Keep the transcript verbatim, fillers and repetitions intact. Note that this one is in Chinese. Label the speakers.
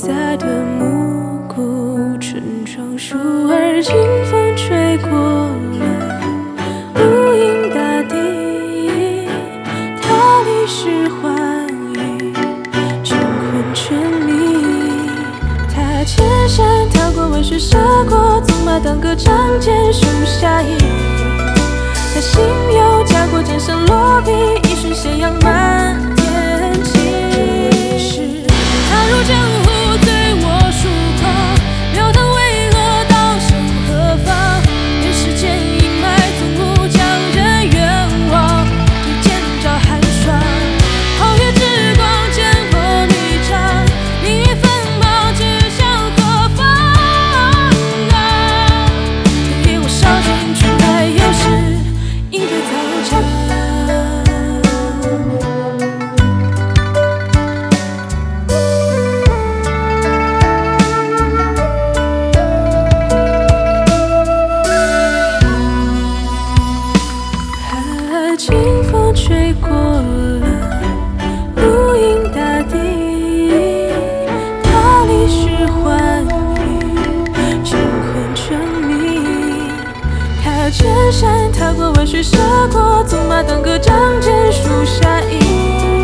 Speaker 1: 在的暮鼓晨窗，树儿清风吹过了无垠大地，他离时欢愉，乾坤沉迷。他千山踏过，万水涉过，纵马当歌，仗剑书下意。他心有家国，剑声落笔，一瞬斜阳满天晴。是他如江湖，醉我疏狂，庙堂为何道声何方？愿世间阴霾，纵无将人远望，对剑照寒霜。皓月之光，剑锋一场，命运纷茫，指向何方啊？给我烧尽春来又是应对早茶。啊，清风吹过了无垠大地，他离时欢愉，乾坤沉迷。他千山踏过，万水涉过，纵马当歌，仗剑书下意。